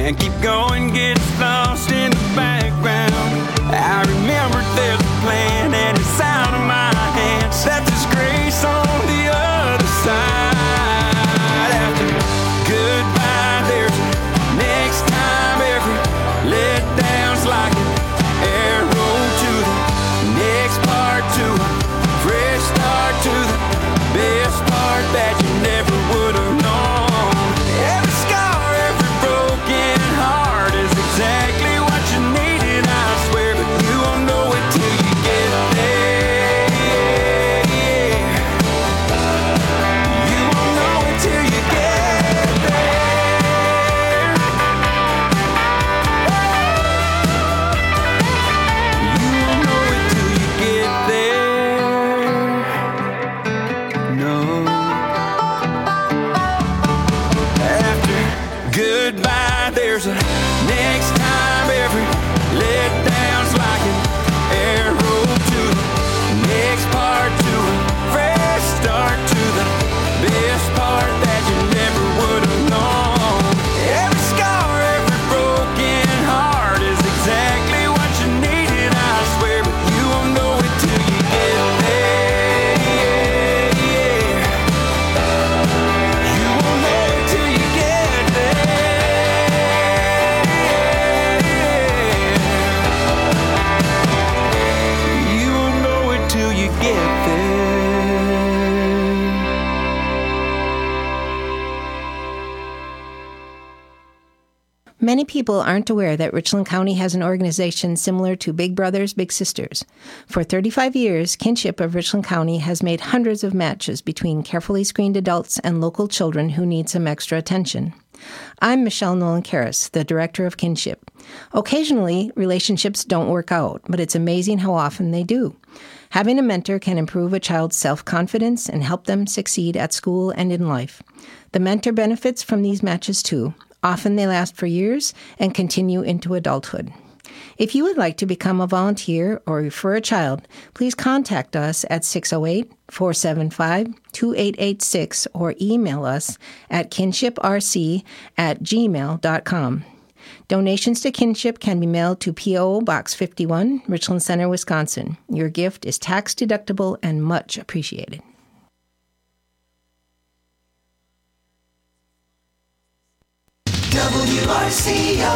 and keep going gets lost in the background. I remember there's a plan and it's out of my hands. That's His grace on the other side. After goodbye, there's next time. Every letdown's like an arrow to the next part, to a fresh start, to the best part that you never would have known. Every scar, every broken heart is exactly what you needed, I swear, but you won't know it till you get there. You won't know it till you get there. You won't know it till you get there. No. After goodbye, there's a next time. Every letdown's like an arrow to the next part, to a fresh start, to the best part that you never would have known. Every scar, every broken heart is exactly what you needed, I swear, but you won't know it till you get there. You won't know it till you get there. You won't know it till you get there. Many people aren't aware that Richland County has an organization similar to Big Brothers Big Sisters. For 35 years, Kinship of Richland County has made hundreds of matches between carefully screened adults and local children who need some extra attention. I'm Michelle Nolan-Karras, the director of Kinship. Occasionally, relationships don't work out, but it's amazing how often they do. Having a mentor can improve a child's self-confidence and help them succeed at school and in life. The mentor benefits from these matches too. Often they last for years and continue into adulthood. If you would like to become a volunteer or refer a child, please contact us at 608-475-2886 or email us at kinshiprc@gmail.com. Donations to Kinship can be mailed to P.O. Box 51, Richland Center, Wisconsin. Your gift is tax deductible and much appreciated. WRCO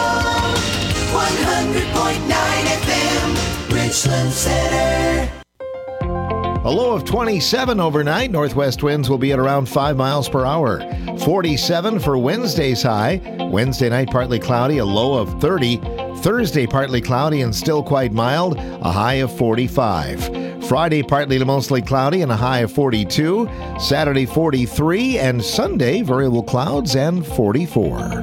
100.9 FM, Richland Center. A low of 27 overnight. Northwest winds will be at around 5 miles per hour. 47 for Wednesday's high. Wednesday night partly cloudy, a low of 30. Thursday partly cloudy and still quite mild, a high of 45. Friday partly to mostly cloudy and a high of 42. Saturday 43 and Sunday variable clouds and 44.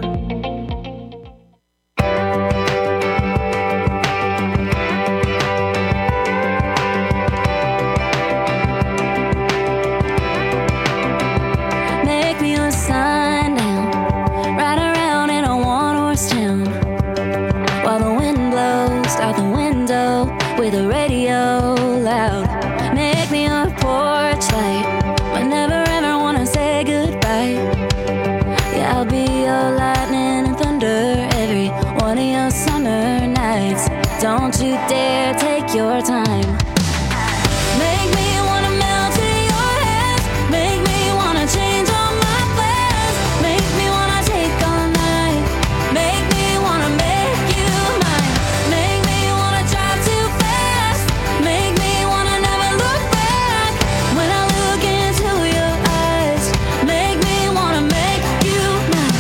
Make me a sign now, ride around in a one-horse town, while the wind blows out the window with the radio loud. Make me a porch light, but never ever wanna say goodbye. Yeah, I'll be your lightning and thunder every one of your summer nights. Don't you dare take your time. Make me wanna melt to your hands. Make me wanna change all my plans. Make me wanna take all night. Make me wanna make you mine. Make me wanna drive too fast. Make me wanna never look back. When I look into your eyes, make me wanna make you mine.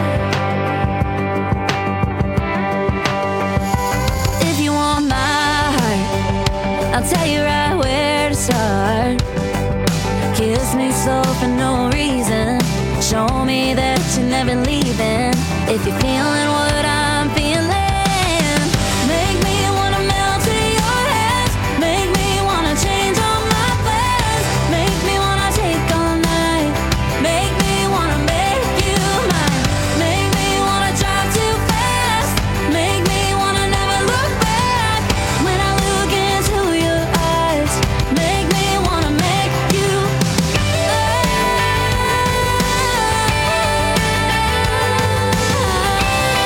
If you want my heart, I'll tell you right where to start. Kiss me slow for no reason. Show me that you're never leaving. If you're feeling what I'm feeling, make me wanna melt to your hands. Make me wanna change all my plans. Make me wanna take all night. Make me wanna make you mine. Make me wanna drive too fast. Make me wanna never look back. When I look into your eyes, make me wanna make you mine.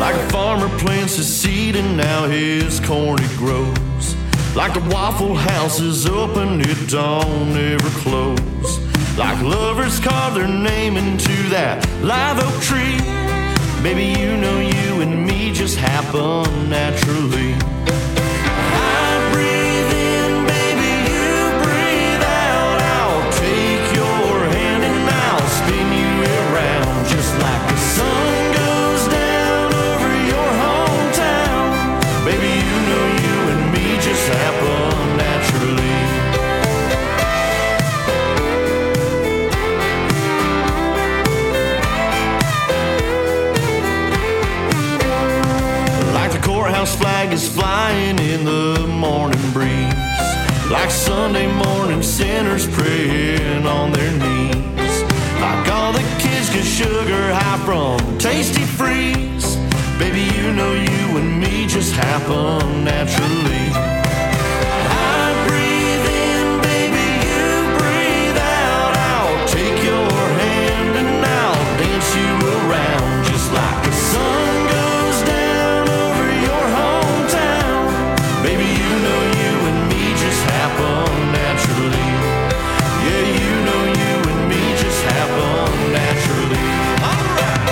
Like a farmer plants his seed and now his corn it grows. Like the Waffle House is open, it don't ever close. Like lovers carve their name into that live oak tree. Baby, you know you and me just happen naturally. I breathe in, baby, you breathe out. I'll take your hand and I'll spin you around. Just like the sun goes down over your hometown. Baby, you know you and me just happen naturally. Courthouse flag is flying in the morning breeze. Like Sunday morning sinners praying on their knees. Like all the kids get sugar high from Tasty Freeze. Baby, you know you and me just happen naturally. I breathe in, baby, you breathe out. I'll take your hand and I'll dance you around. Just like the sun goes down over your hometown. Baby, you know you and me just happen naturally. Yeah, you know you and me just happen naturally. All right.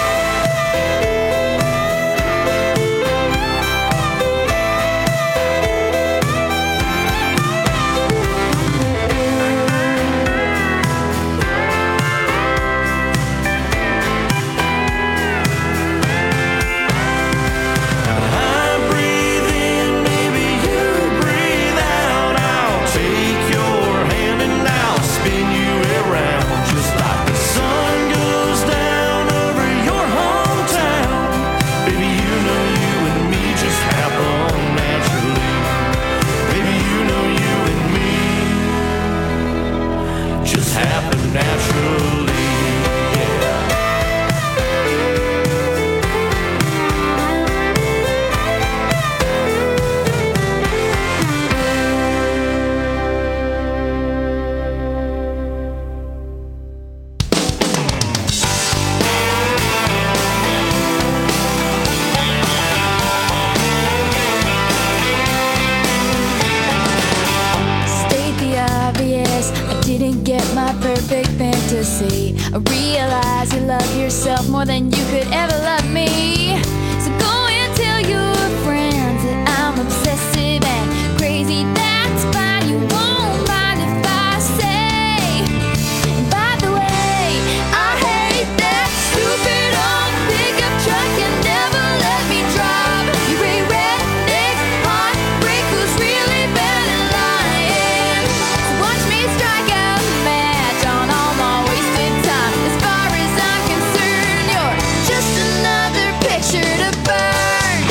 I realize you love yourself more than you could ever love me. So go and tell your friends that I'm obsessive and crazy. That's fine, you won't mind if I say. And by the way, I hate that stupid old pickup truck and never let me drive. You're a redneck heartbreak who's really bad at lying. So watch me strike a match on all my wasted time. As far as I'm concerned, you're just another picture to burn.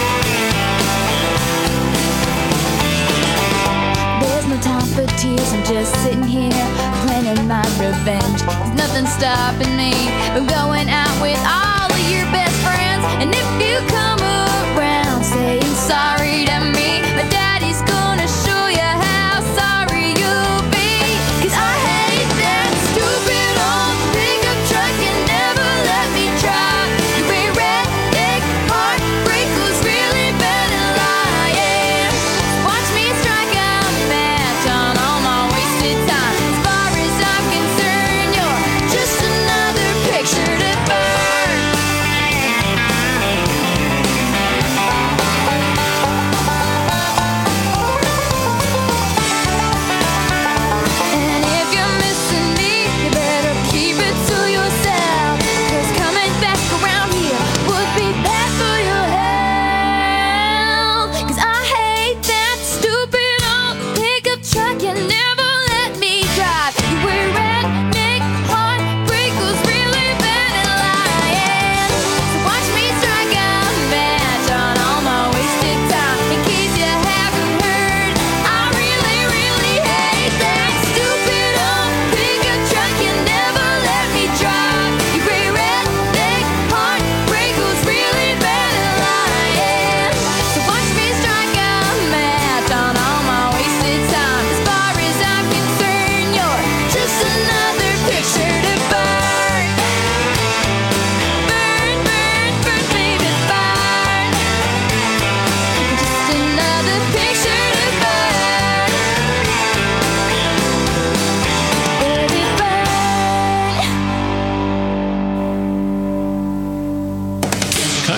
There's no time for tears, I'm just sitting here planning my revenge. There's nothing stopping me from going out with all of your best friends. And if you come around saying sorry to me, my daddy's gonna show you how sorry you'll be. 'Cause I hate that stupid old pickup truck and never let me drive. You're a redneck heartbreak who's really bad at lying. Watch me strike a match on all my wasted time. As far as I'm concerned, you're just another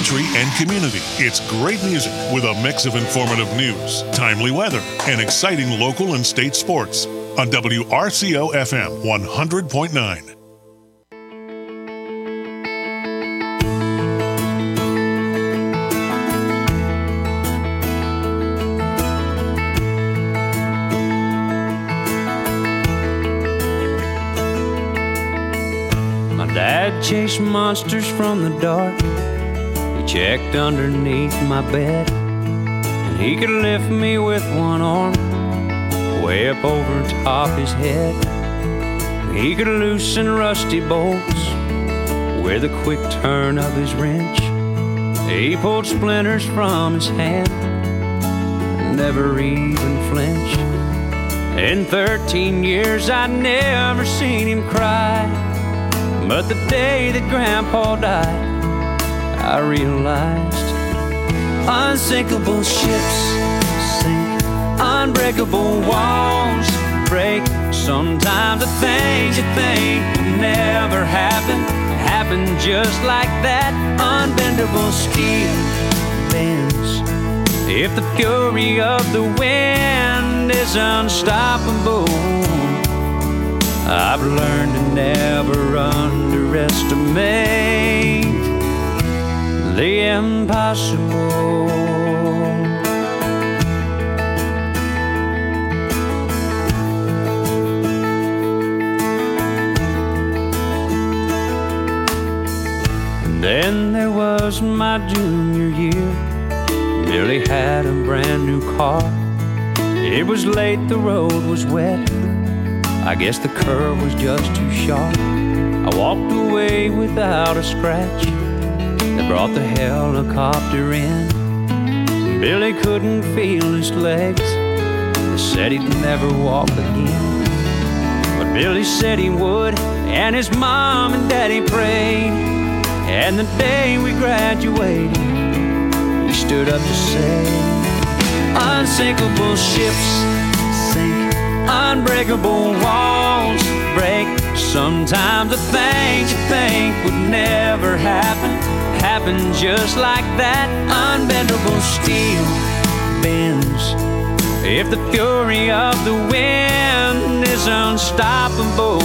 country, and community. It's great music with a mix of informative news, timely weather, and exciting local and state sports on WRCO FM 100.9. Dad chased monsters from the dark. He checked underneath my bed, and he could lift me with one arm way up over top his head. He could loosen rusty bolts with a quick turn of his wrench. He pulled splinters from his hand, never even flinched. In 13 years I'd never seen him cry, but the day that Grandpa died, I realized unsinkable ships sink, unbreakable walls break. Sometimes the things you think will never happen just like that. Unbendable steel bends if the fury of the wind is unstoppable. I've learned to never underestimate the impossible. And then there was my junior year. Billy had a brand new car. It was late, the road was wet. I guess the curve was just too sharp. I walked away without a scratch. They brought the helicopter in. Billy couldn't feel his legs. They said he'd never walk again, but Billy said he would, and his mom and daddy prayed. And the day we graduated, he stood up to say, unsinkable ships sink, unbreakable walls break. Sometimes the things you think would never happen just like that. Unbendable steel bends if the fury of the wind is unstoppable.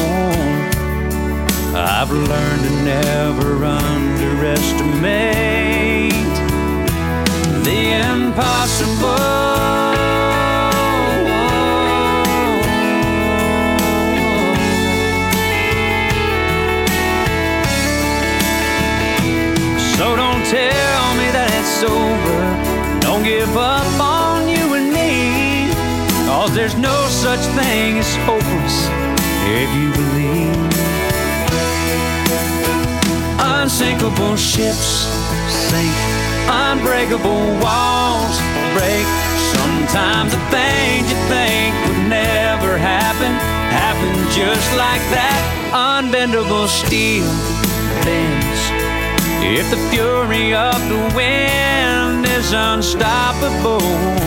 I've learned to never underestimate the impossible. So don't tell me that it's over. Don't give up on you and me, 'cause there's no such thing as hopeless if you believe. Unsinkable ships sink, unbreakable walls break. Sometimes the things you think would never happen just like that. Unbendable steel bends if the fury of the wind is unstoppable.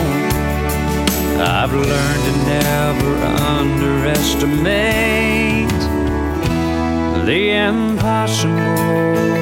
I've learned to never underestimate the impossible.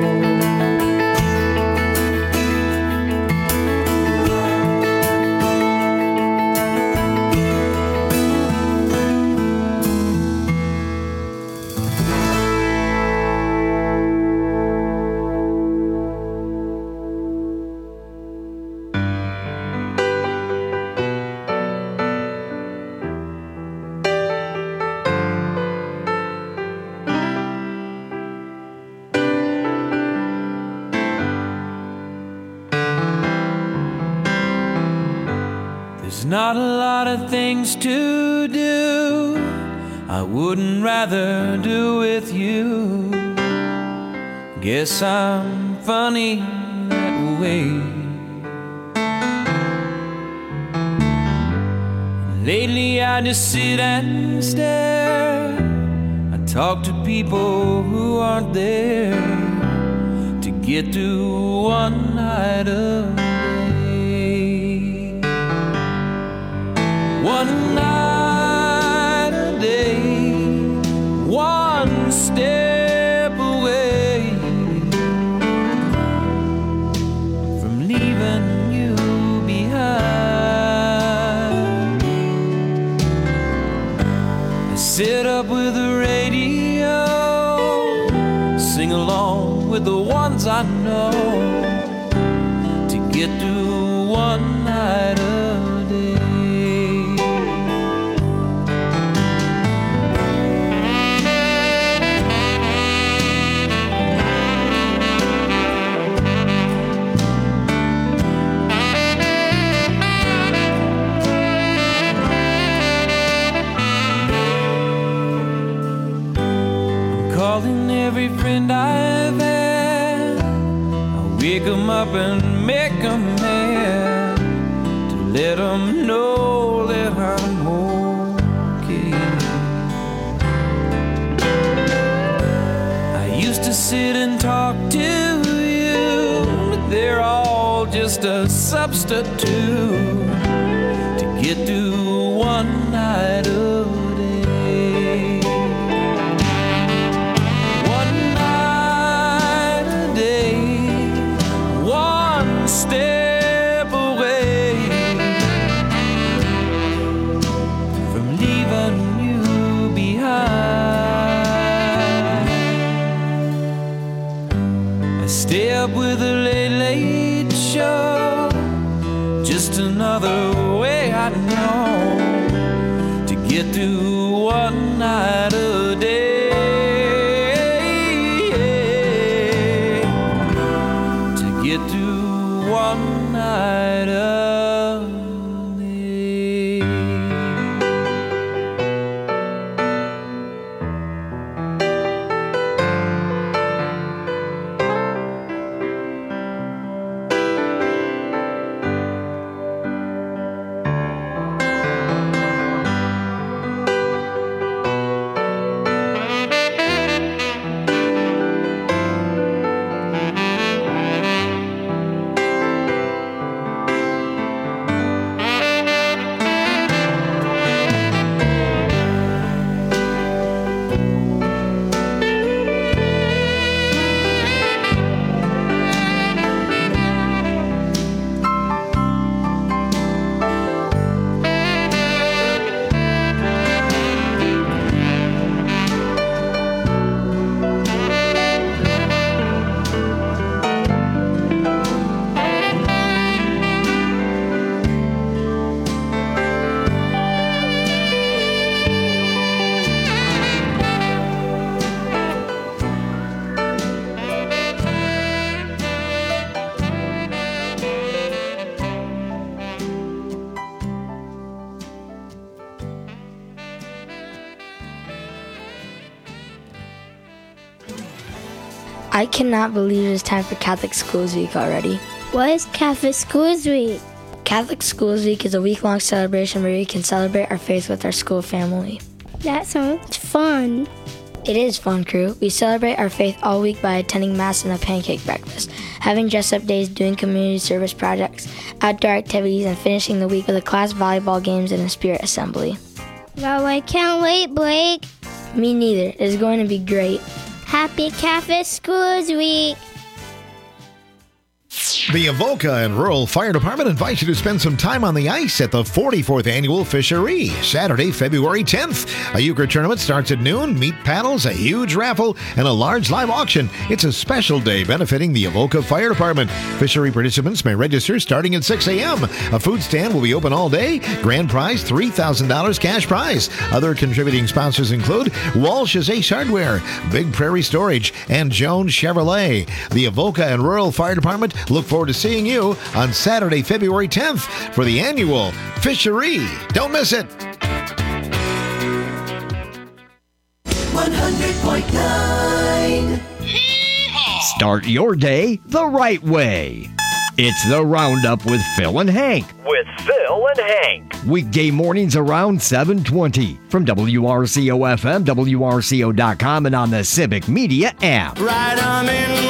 Not a lot of things to do I wouldn't rather do with you. Guess I'm funny that way. Lately I just sit and stare. I talk to people who aren't there to get through one night of one night a day, one step away. along with the ones I know to get through one night a day. Calling every friend I've had, I wake them up and make them mad, to let them know that I'm okay. I used to sit and talk to you, but they're all just a substitute to get through one night of step away from leaving you behind. I stay up with a late, late show, just another way I know to get through one night a day. To get through one night of day. I cannot believe it's time for Catholic Schools Week already. What is Catholic Schools Week? Catholic Schools Week is a week-long celebration where we can celebrate our faith with our school family. That sounds fun. It is fun, crew. We celebrate our faith all week by attending Mass and a pancake breakfast, having dress-up days, doing community service projects, outdoor activities, and finishing the week with a class volleyball games and a spirit assembly. Well, I can't wait, Blake. Me neither. It is going to be great. Happy Catholic Schools Week! The Avoca and Rural Fire Department invites you to spend some time on the ice at the 44th Annual Fishery, Saturday, February 10th. A euchre tournament starts at noon, meat paddles, a huge raffle, and a large live auction. It's a special day benefiting the Avoca Fire Department. Fishery participants may register starting at 6 a.m. A food stand will be open all day. Grand prize, $3,000 cash prize. Other contributing sponsors include Walsh's Ace Hardware, Big Prairie Storage, and Jones Chevrolet. The Avoca and Rural Fire Department look forward to seeing you on Saturday, February 10th for the annual Fishery. Don't miss it. 100.9. Start your day the right way. It's the Roundup with Phil and Hank. With Phil and Hank. Weekday mornings around 7:20 from WRCO-FM, WRCO.com, and on the Civic Media app. Right on in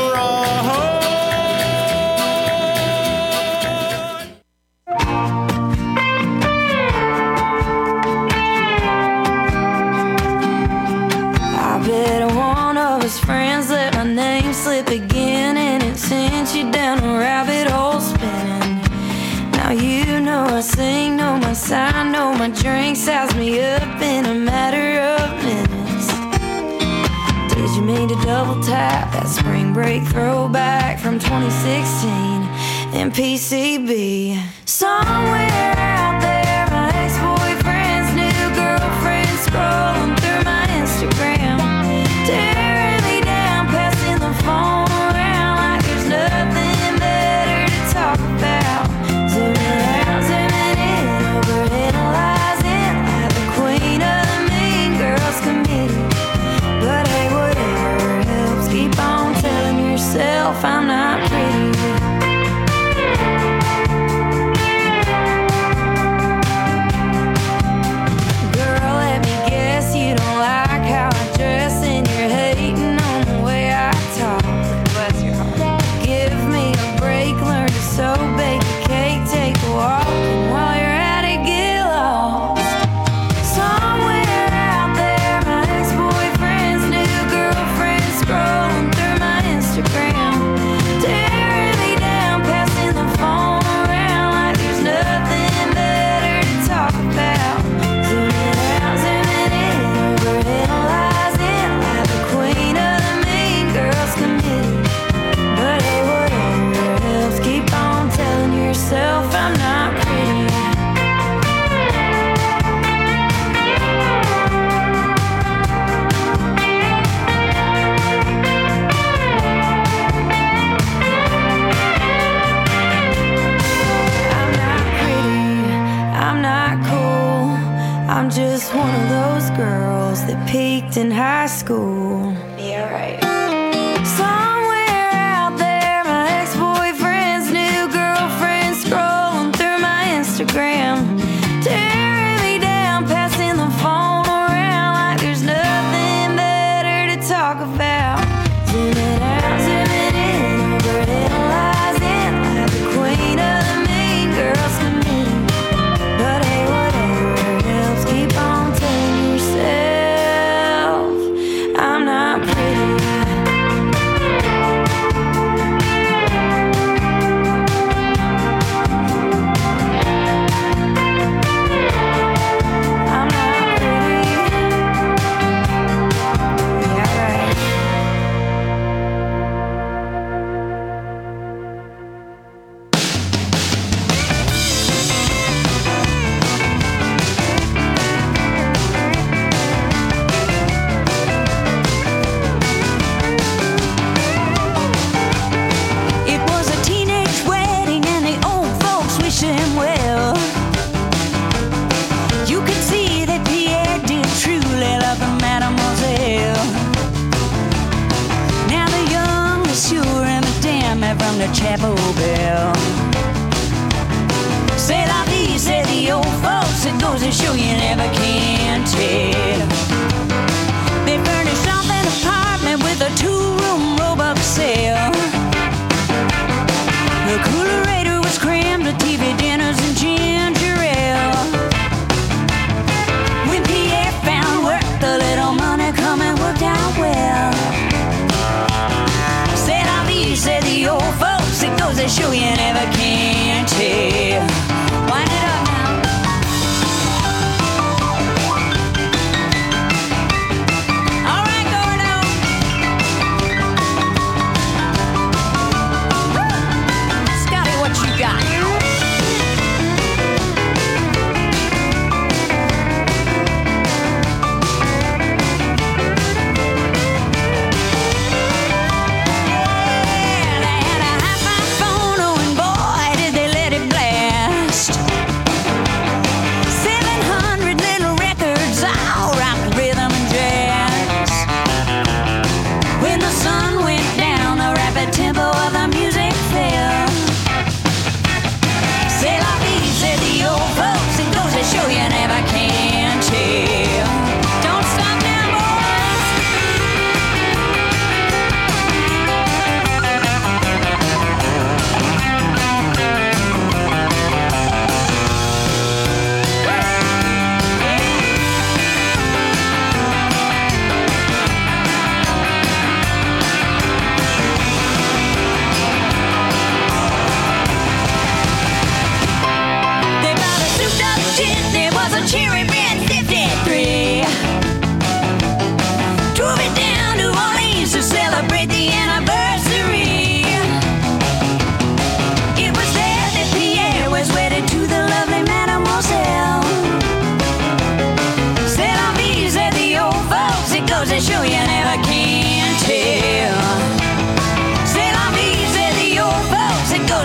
friends let my name slip again, and it sends you down a rabbit hole spinning. Now you know I sing, know my sign, know my drink, size me up in a matter of minutes. Did you mean to double tap that spring break throwback from 2016 in PCB. Somewhere out there, my ex-boyfriend's new girlfriend scrolling through my Instagram, tearing me down, passing the phone around like there's nothing better to talk about. Zooming out, zooming in, overanalyzing like the queen of the mean girls committee. But hey, whatever helps, keep on telling yourself I'm not pretty. Girl, let me guess you don't like how I dress and you're hating on the way I talk. Bless your heart. Give me a break, learn to sew, bake a cake, take a walk, and while you're at it, get lost. Somewhere out there, my ex-boyfriend's new girlfriend scrolling through my Instagram, tearing me down, passing the phone around like there's nothing better to talk about. Zooming out, zooming in, overanalyzing like the queen of the mean girls committee. But hey, whatever helps, keep on telling yourself I'm not pretty. I'm not pretty, I'm not cool, I'm just one of those girls that peaked in high school. Yeah, right. Somewhere out there, my ex-boyfriend's new girlfriend scrolling through my Instagram, tearing me down, passing the phone around like there's nothing better to talk about. Zooming out, zooming in, overanalyzing like the queen of the mean girls committee. But hey, whatever helps, keep on telling yourself I'm not pretty. I'm not pretty. Yeah, right. It was a teenage wedding and the old folks wished him well. You could see that Pierre did truly love the mademoiselle. Now the young monsieur and madame are from the chapel bell. C'est la vie, say the old folks, it goes to show you never can tell. They furnished off an apartment with a 2-room roebuck sale. The coolerator was crammed with TV dinners and ginger ale. When Pierre found work, the little money coming worked out well. C'est la vie, said the old folks, it goes to show you never can tell. Wind it up now. All right, Gordo. Scotty, what you got? Yeah, they had a hi-fi phone, oh, and boy, did they let it blast.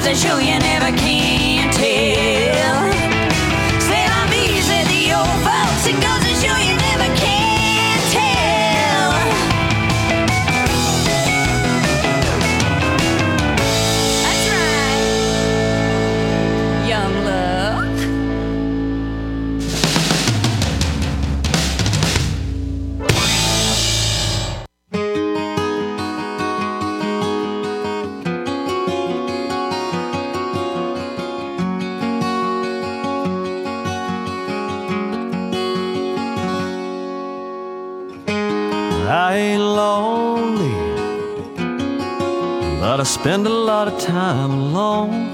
goes to show you never can tell. C'est la vie, said the old folks. It goes to show you never can tell. That's right, young love. I ain't lonely, but I spend a lot of time alone,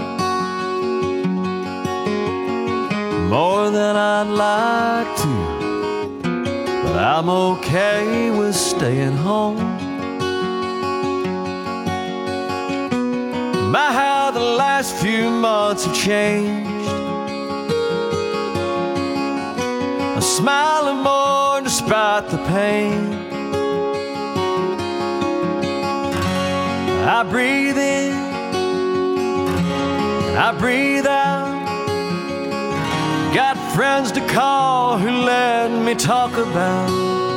more than I'd like to, but I'm okay with staying home. My, how the last few months have changed. I'm smiling more despite the pain. I breathe in, I breathe out. Got friends to call who let me talk about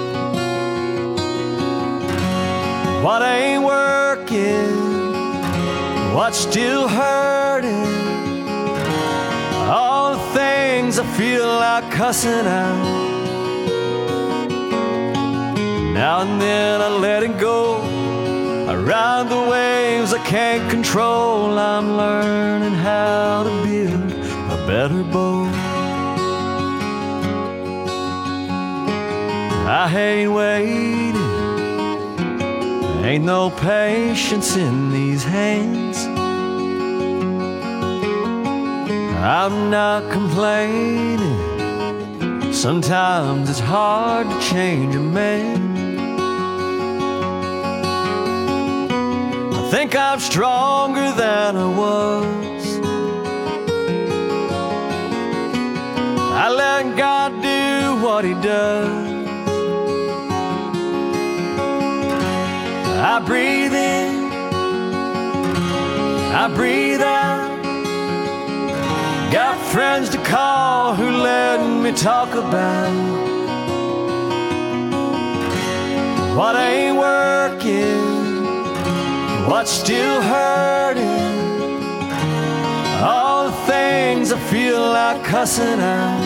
what ain't working, what's still hurting, all the things I feel like cussing out. Now and then I let it go. I ride the waves I can't control. I'm learning how to build a better boat. I hate waiting. Ain't no patience in these hands. I'm not complaining. Sometimes it's hard to change a man. I think I'm stronger than I was. I let God do what He does. I breathe in, I breathe out. Got friends to call who let me talk about what ain't working, what's still hurting, all the things I feel like cussing out.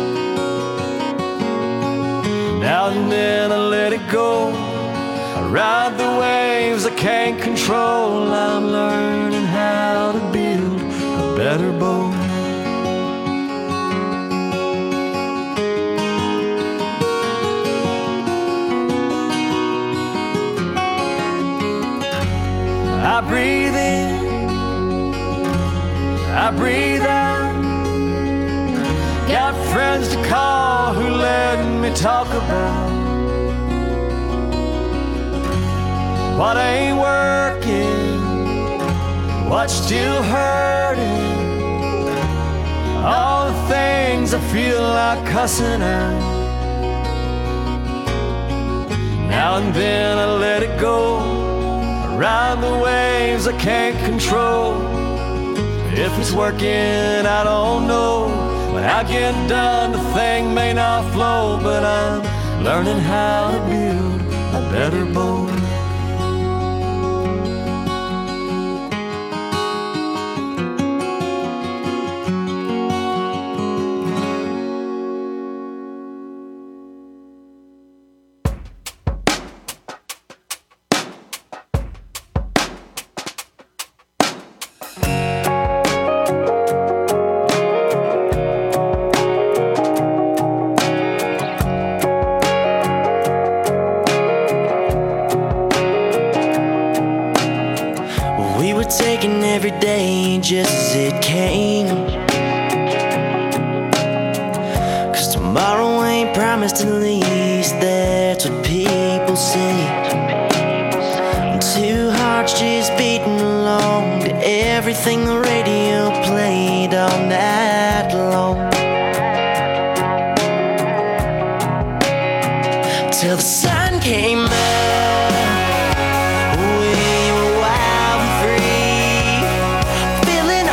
Now and then I let it go. I ride the waves I can't control. I'm learning how to build a better boat. I breathe in, I breathe out. Got friends to call who let me talk about what ain't working, what's still hurting, all the things I feel like cussing out. Now and then I let it go. Ride the waves I can't control. If it's working, I don't know. When I get done, the thing may not flow, but I'm learning how to build a better boat. Taking every day just as it came, 'cause tomorrow ain't promised, at least that's what people say. And two hearts just beating along to everything the radio played all night long, till the sun came up. We were wild and free, feeling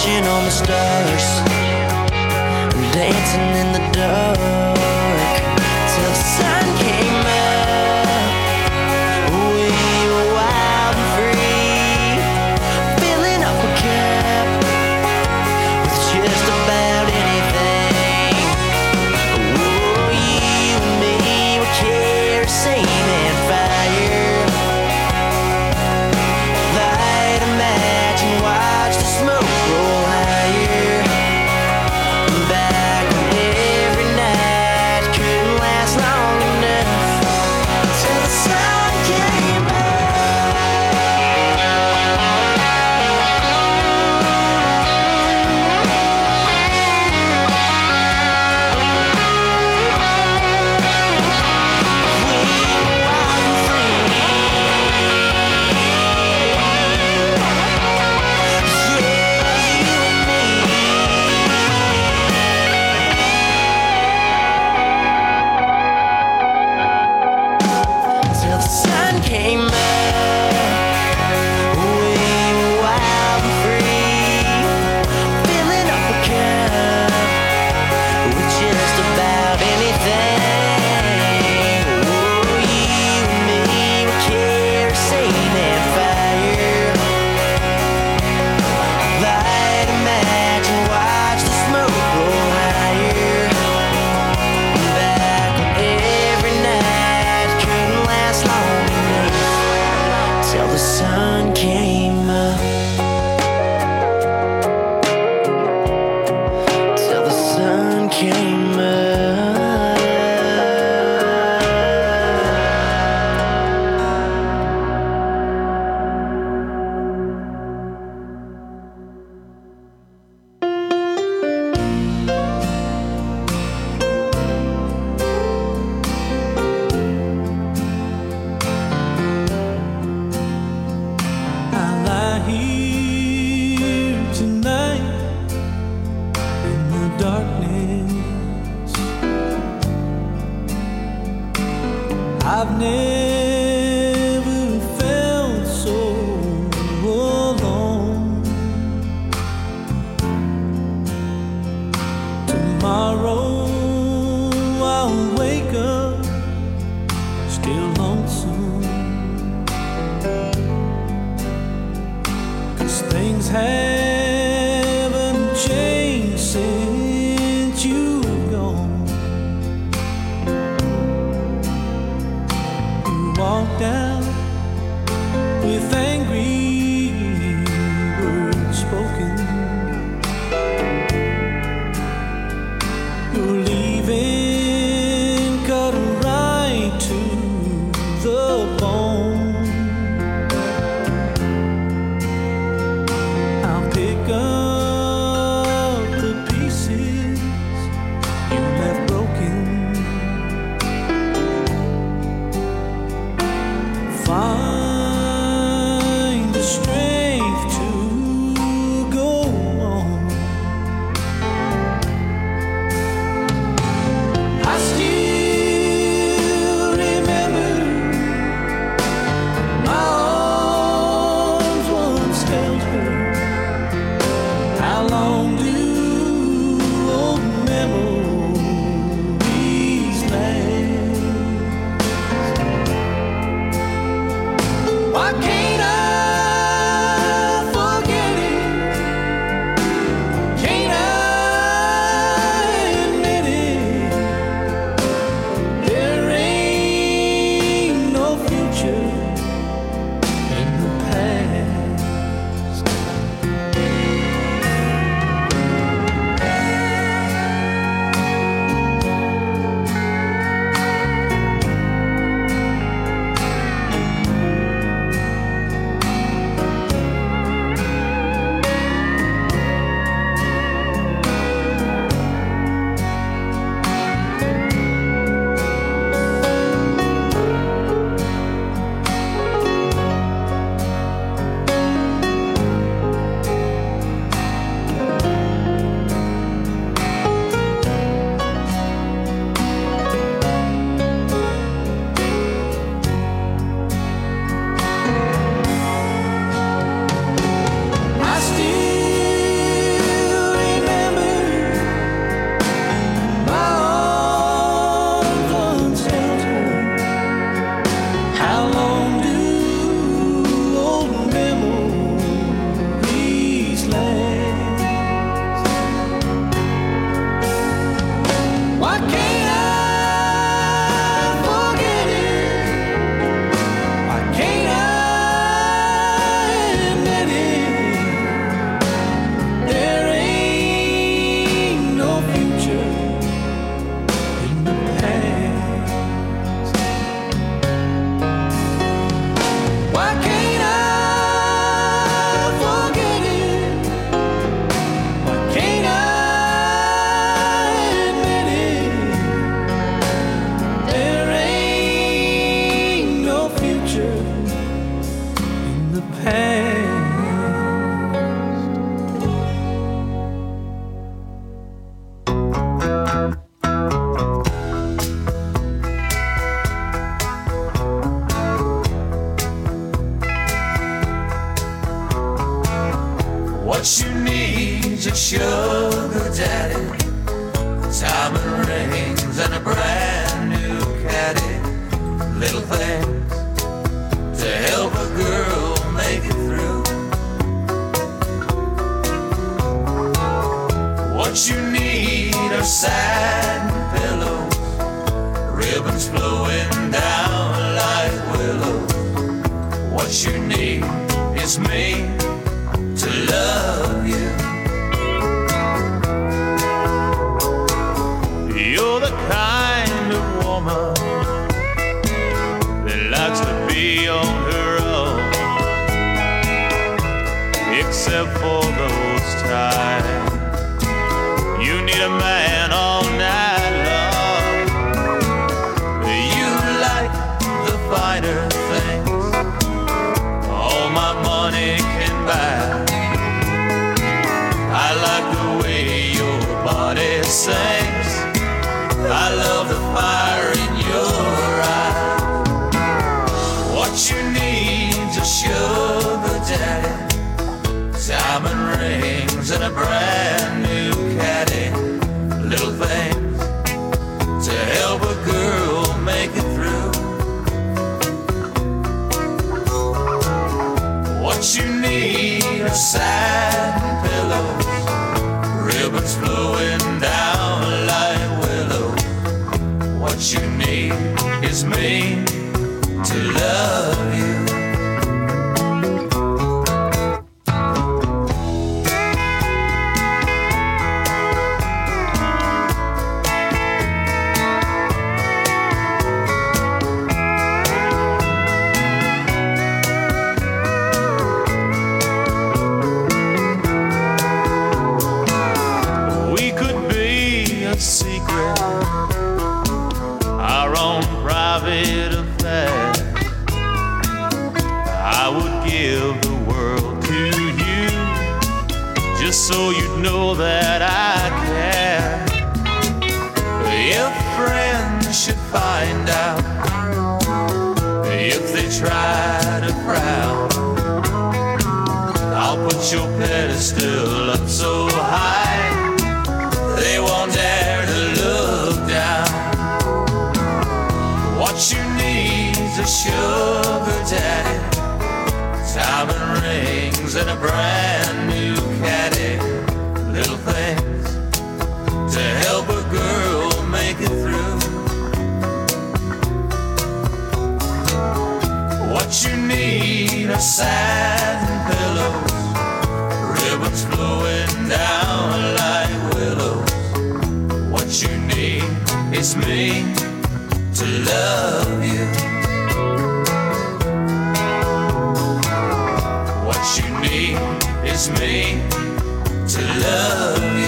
wishing on the stars and dancing in the dark till the sun came up. We were wild and free, filling up a cup with just about anything. Oh, you and me were kerosene and fire. Light a match and watch the smoke roll higher. Back when every night couldn't last long enough till the sun came up. Till the sun came up, we were wild and free, filling up a cup with just about anything. Oh, you and me were kerosene and fire. Light a match and watch the smoke roll higher. Back when every night couldn't last long enough till the sun came up. Till the sun came up. I lie here tonight in the darkness. I've never felt so alone. Tomorrow I'll wake up still lonesome. 'Cause things haven't changed since you've gone. You walked out with angry words spoken. You're leaving cut right to the bone. I'll What you need's a sugar daddy, diamond rings and a brand new caddy. Little things to help a girl make it through. What you need are satin pillows, ribbons flowing down like willows. What you need is me to love you. You're the kind of woman that likes to be on her own, except for those times you need a man all night long. You like the finer things all my money can buy. I like the way your body sings. I love the fire in your eyes. What you need's a sugar daddy, diamond rings and a brand new caddy. Little things to help a girl make it through. What you need are satin pillows, ribbons flowing down like willows. What you need is me to love you. So you'd know that I care. If friends should find out, if they try to frown, I'll put your pedestal up so high they won't dare to look down. What you need's a sugar daddy, diamond rings and a brand new caddy. Little things to help a girl make it through. What you need are satin pillows, ribbons flowing down like willows. What you need is me to love you. What you need is me to love you.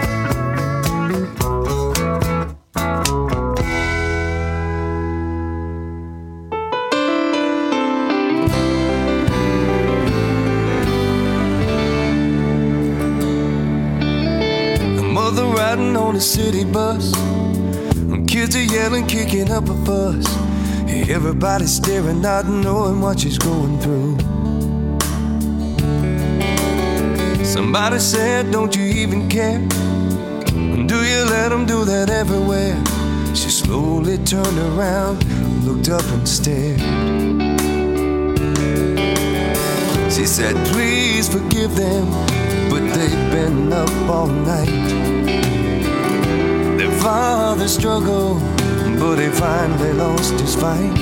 A mother riding on a city bus, kids are yelling, kicking up a fuss. Everybody's staring, not knowing what she's going through. Somebody said, don't you even care? Do you let them do that everywhere? She slowly turned around, looked up and stared. She said, please forgive them, but they've been up all night. Their father struggled, but he finally lost his fight.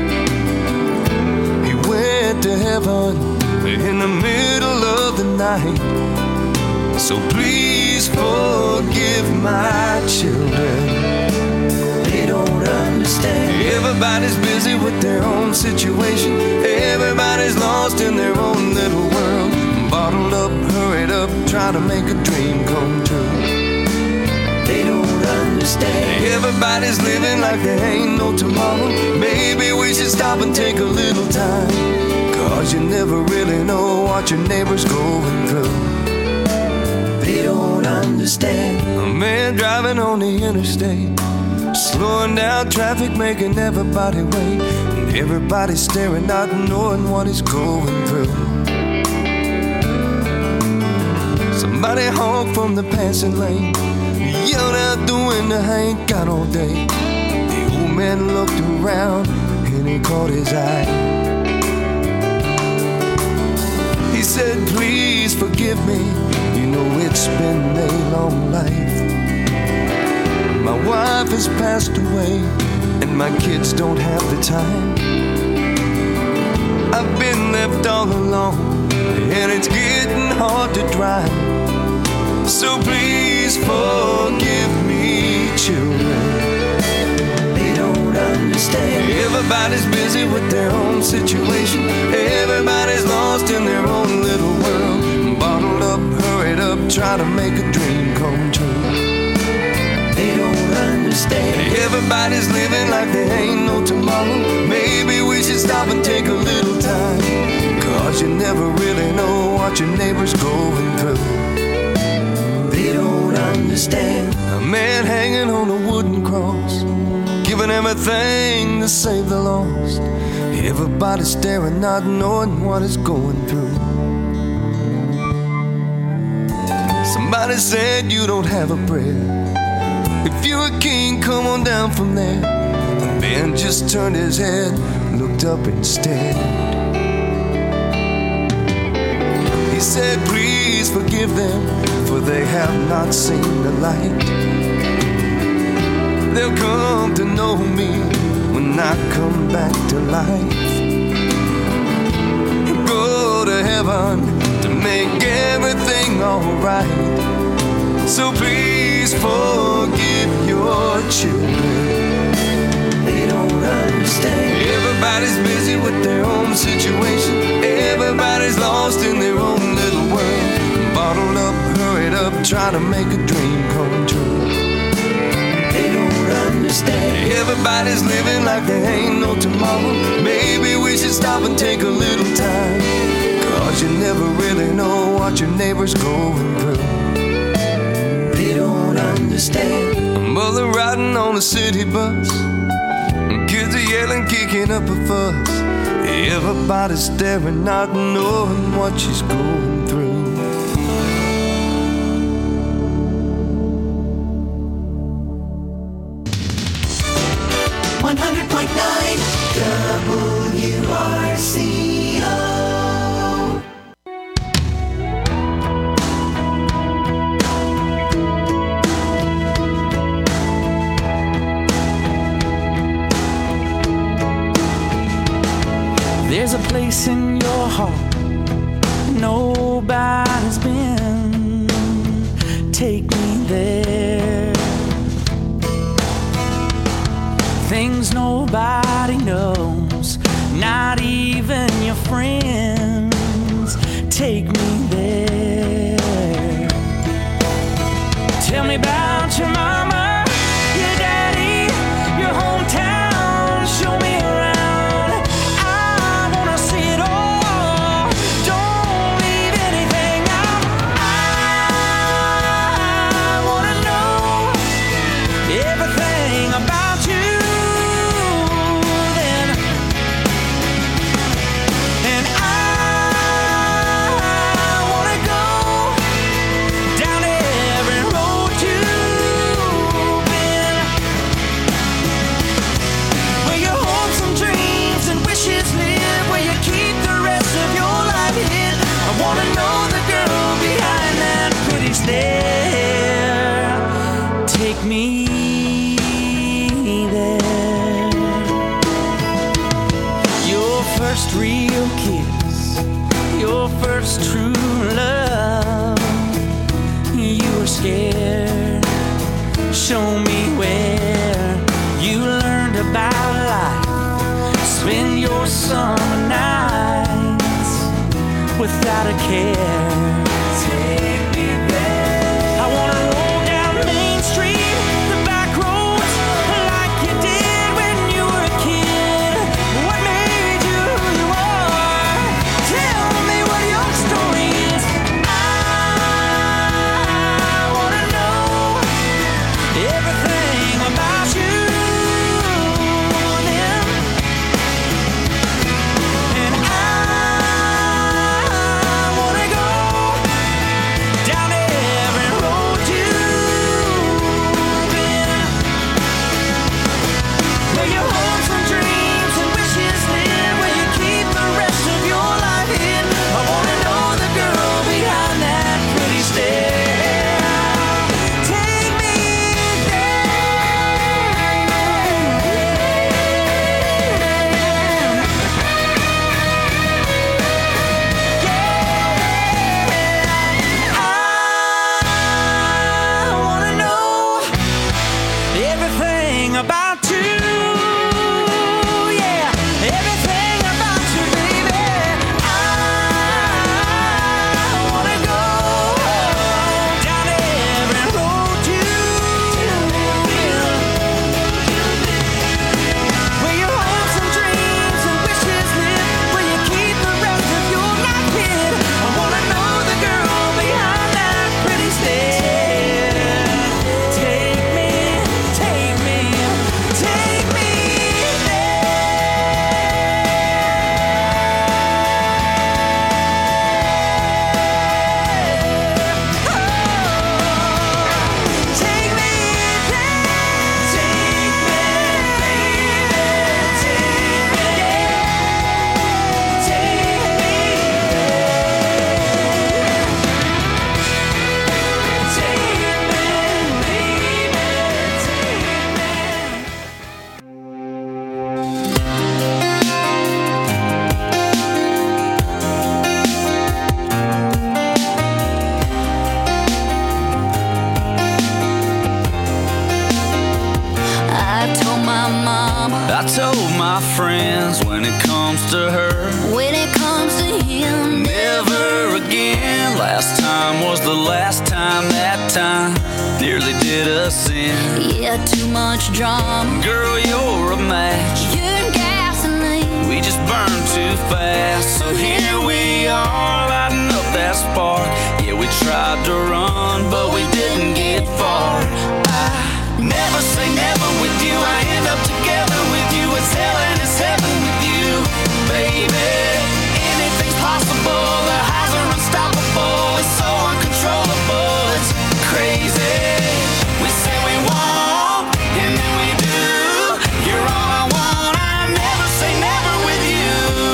He went to heaven in the middle of the night. So please forgive my children, they don't understand. Everybody's busy with their own situation. Everybody's lost in their own little world. Bottled up, hurried up, trying to make a dream come true. They don't understand. Everybody's living like there ain't no tomorrow. Maybe we should stop and take a little time, 'cause you never really know what your neighbor's going through. They don't understand. A man driving on the interstate, slowing down traffic, making everybody wait. And everybody's staring, not knowing what he's going through. Somebody honked from the passing lane, yelled out the window, I ain't got all day. The old man looked around and he caught his eye. He said, please forgive me, you know it's been a long life. My wife has passed away and my kids don't have the time. I've been left all alone and it's getting hard to drive. So please forgive me, children. They don't understand. Everybody's busy with their own situation. Everybody's lost in their own little world. Bottled up, hurried up, try to make a dream come true. They don't understand. Everybody's living like there ain't no tomorrow. Maybe we should stop and take a little time, 'cause you never really know what your neighbor's going through. They don't understand. A man hanging on a wooden cross, giving everything to save the lost. Everybody's staring, not knowing what he's going through. Somebody said you don't have a prayer. If you're a king, come on down from there. The man just turned his head, looked up instead. He said, please forgive them, for they have not seen the light. They'll come to know me when I come back to life. Go to heaven to make everything alright. So please forgive your children. They don't understand. Everybody's busy with their own situation. Everybody's lost in their own little world. Bottled up, hurried up, trying to make a dream come true. They don't understand. Everybody's living like there ain't no tomorrow. Maybe we should stop and take a little time, 'cause you never really know what your neighbor's going through. They don't understand. A mother riding on a city bus, kids are yelling, kicking up a fuss. Everybody's staring, not knowing what she's going through. WRCO. There's a place in your heart nobody's been. Take me there. Things nobody knows, not even your friends. Take me there. Tell me about your mama, your daddy, your hometown. Show me around. I wanna see it all. Don't leave anything out. I wanna know everything about you. Then, and I wanna go down every road you've been, where your hopes and dreams and wishes live, where you keep the rest of your life hid. I wanna know the girl behind that pretty stare. Take me there. Your first real kiss, your first true love. You were scared. Show me where you learned about life. Spend your summer nights without a care. Take me there. I wanna roll down Main Street, the back roads, like you did when you were a kid. What made you who you are? Tell me what your story is. I wanna know everything about you. Then, and I wanna go when it comes to her. When it comes to him, never again. Last time was the last time. That time nearly did us in. Yeah, too much drama. Girl, you're a match. You're gasoline. We just burn too fast. So here we are, lighting up that spark. Yeah, we tried to run, but we didn't get far. I never say never with you. I end up together with you. It's hell and it's heaven with you, baby. Anything's possible. The highs are unstoppable. It's so uncontrollable. It's crazy. We say we won't, and then we do. You're all I want. I never say never with you.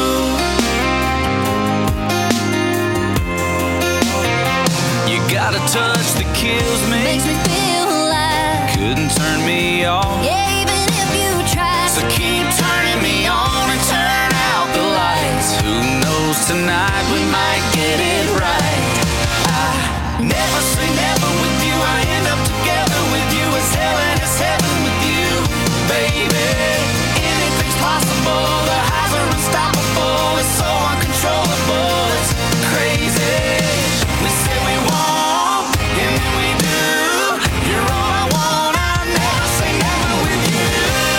You got a touch that kills me. Makes me feel alive. Couldn't turn me off. Yeah, even if you try. So keep turning me on and turn out the lights. Who knows, tonight we might get it right. I never say never with you. I end up together with you. It's hell and it's heaven with you, baby. Anything's possible. The highs are unstoppable. It's so uncontrollable. It's crazy. We say we won't, and then we do. You're all I want. I never say never with you.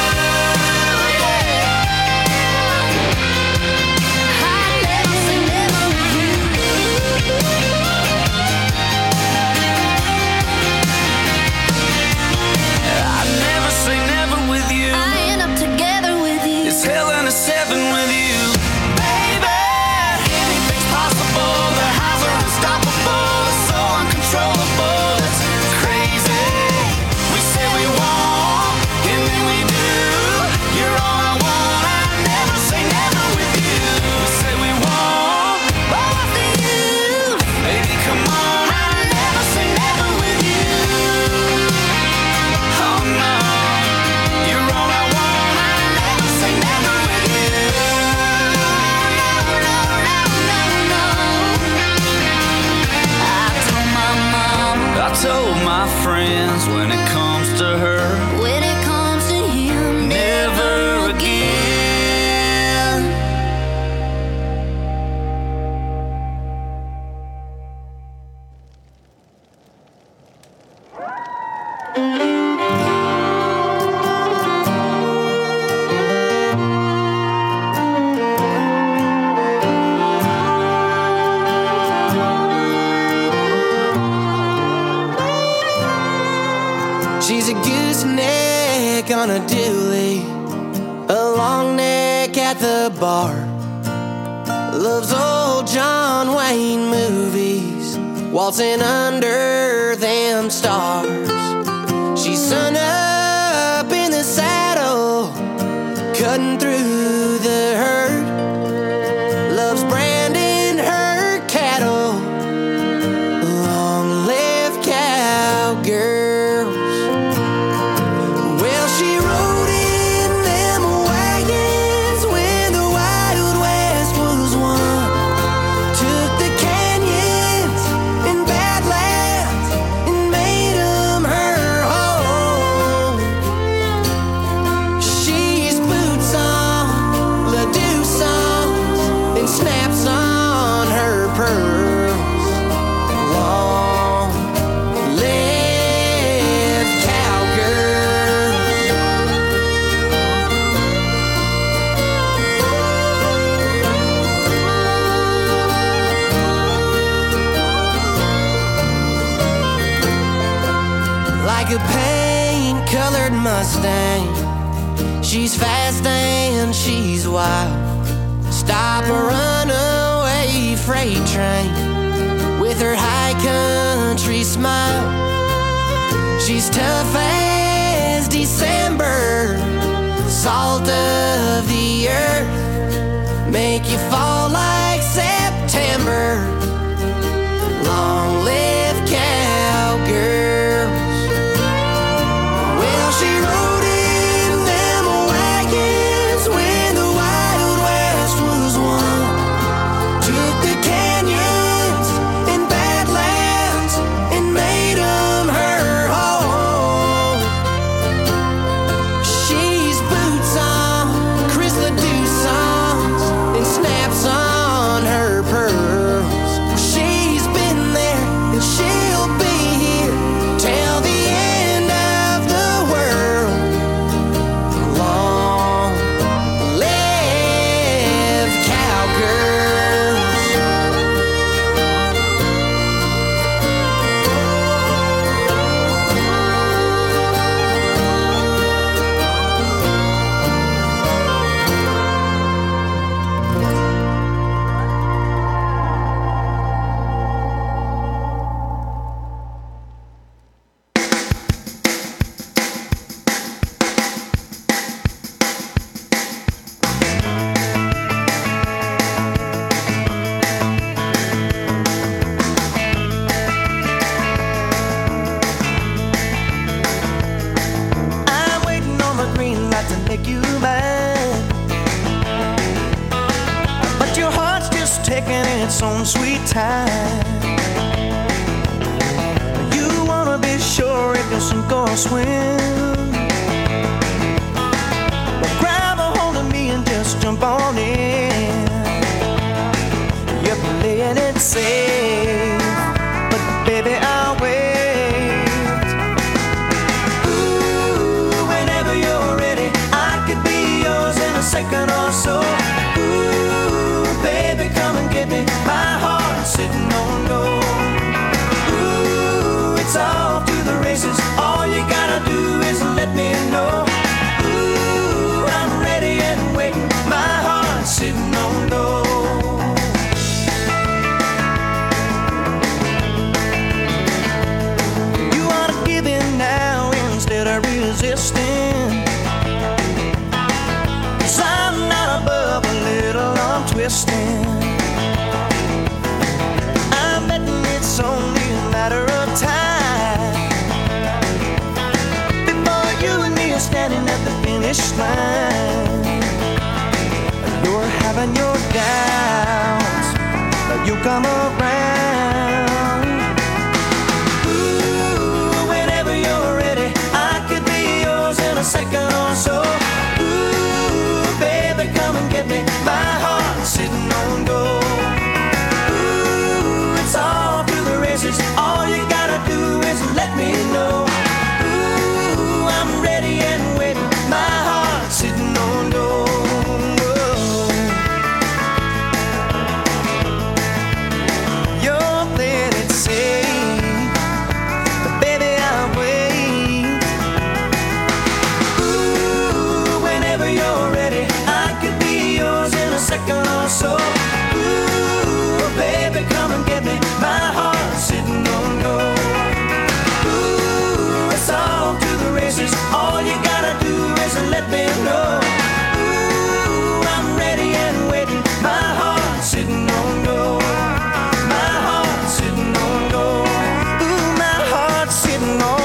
Hell and a seven with you, baby. Anything's possible. The highs are unstoppable. It's so uncontrollable. It's crazy. We say we won't, and then we do. You're all I want. I never say never with you. We say we won't, both of you. Baby, come on. I never say never with you. Oh no, you're all I want. I told my friends when it comes to her, when it comes to him, never again. She's a gooseneck on a dually, a long neck at the bar. Loves old John Wayne movies, waltzing under them stars. She's sun up in the saddle, cutting through the herd. Loves branding her cattle, long-lived cowgirl. Like a paint-colored Mustang, she's fast and she's wild. Stop a runaway freight train with her high country smile. She's tough as December, salt of the earth, make you fall like September. Long live cowgirls. Well, she rode in them wagons when the Wild West was won. Took the canyons and badlands and made them her home. She's boots on Chris LeDoux. its own sweet time. You wanna be sure it can sink or swim. But grab a hold of me and just jump on in. You're playing it safe, but baby, I'll wait. Ooh, whenever you're ready, I could be yours in a second or so. Ooh, baby, come and get me. My heart's sitting on gold. Ooh, it's off to the races. All you gotta do is let me know. Ooh, I'm ready and waiting. My heart's sitting on gold. Resisting, 'cause I'm not above a little arm twisting. I'm betting it's only a matter of time before you and me are standing at the finish line. You're having your doubts, but you'll come around. In a second or so. Ooh, baby, come and get me. My heart's sitting on gold. Ooh, it's all through the races. All you gotta do is let me know. Ooh, I'm ready and waiting. My heart's sitting on gold. You're playing it safe, but baby, I'll wait. You're ready, I could be yours in a second or so. Ooh, baby, come and get me. My heart's sitting on gold. Ooh, it's all to the races. All you gotta do is let me know. Ooh, I'm ready and waiting. My heart's sitting on gold. My heart's sitting on gold. Ooh, my heart's sitting on gold.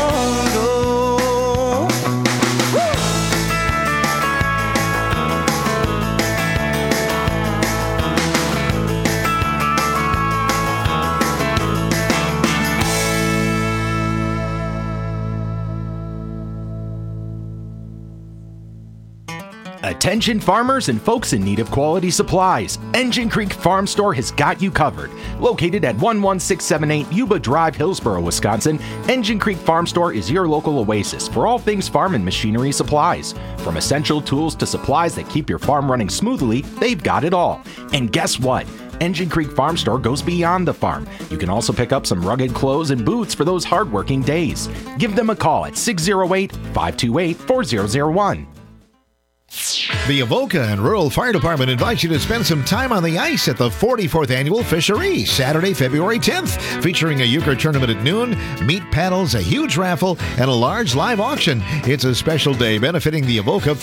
Attention farmers and folks in need of quality supplies. Engine Creek Farm Store has got you covered. Located at 11678 Yuba Drive, Hillsboro, Wisconsin, Engine Creek Farm Store is your local oasis for all things farm and machinery supplies. From essential tools to supplies that keep your farm running smoothly, they've got it all. And guess what? Engine Creek Farm Store goes beyond the farm. You can also pick up some rugged clothes and boots for those hard-working days. Give them a call at 608-528-4001. The Avoca and Rural Fire Department invites you to spend some time on the ice at the 44th Annual Fishery, Saturday, February 10th, featuring a euchre tournament at noon, meat paddles, a huge raffle, and a large live auction. It's a special day benefiting the Avoca